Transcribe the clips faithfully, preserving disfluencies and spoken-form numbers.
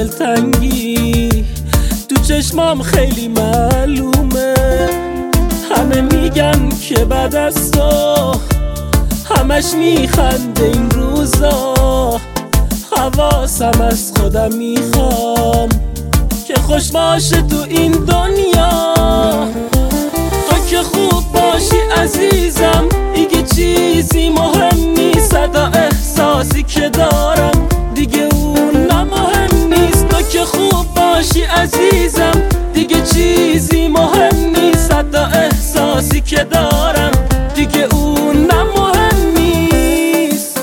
دلتنگی تو چشمام خیلی معلومه. همه میگن که بعد از تو همش میخنده این روزا. حواسم از خودم میخوام که خوش باشه تو این دنیا. تو که خوب باشی عزیزم دیگه چیزی مهم نیست. صدا احساسی که دارم دیگه اون مهم نیست. تو که خوب باشی عزیزم دیگه چیزی مهم نیست. صدا احساسی که دارم دیگه اون مهم نیست.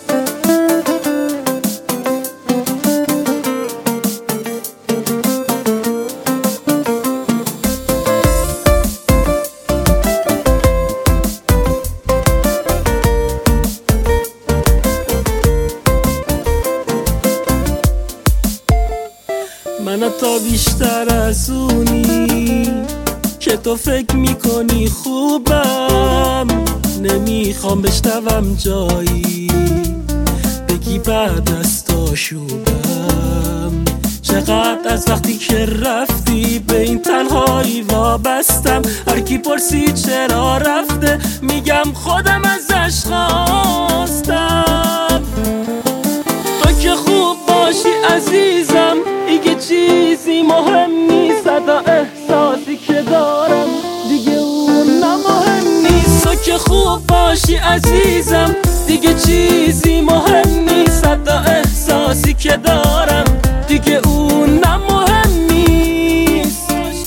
من تا بیشتر از اونی که تو فکر میکنی خوبم. نمیخوام بشنوم جایی بگی بعد از تو شوبم. چقدر از وقتی که رفتی به این تنهایی وابستم. هر کی پرسی چرا رفته میگم خودم ازش خواستم. تو که خوب باشی عزیزم دیگه چیزی مهم نیست. صدا احساسی که دارم دیگه اون مهم نیست. تو که خوب باشی عزیزم دیگه چیزی مهم نیست. صدا احساسی که دارم دیگه اون مهم نیست.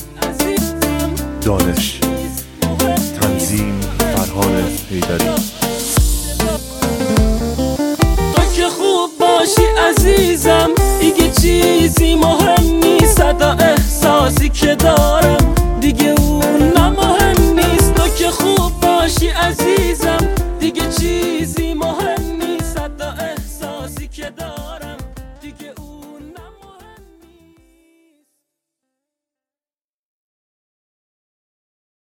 دانش تنظیم فرهان حیدری. تو که خوب باشی عزیزم دیگه چیزی مهم نیست. صدا احساسی که دارم دیگه اون مهم نیست. تو که خوب باشی عزیزم